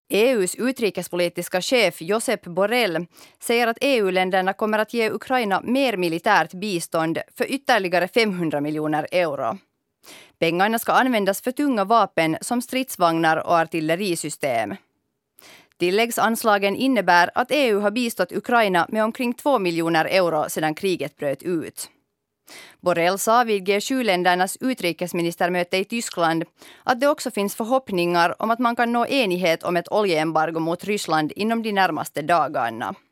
EU:s utrikespolitiska chef Josep Borrell säger att EU-länderna kommer att ge Ukraina mer militärt bistånd för ytterligare 500 miljoner euro. Pengarna ska användas för tunga vapen som stridsvagnar och artillerisystem. Tilläggsanslagen innebär att EU har bistått Ukraina med omkring 2 miljoner euro sedan kriget bröt ut. Borrell sa vid G7-ländernas utrikesministermöte i Tyskland att det också finns förhoppningar om att man kan nå enighet om ett oljeembargo mot Ryssland inom de närmaste dagarna.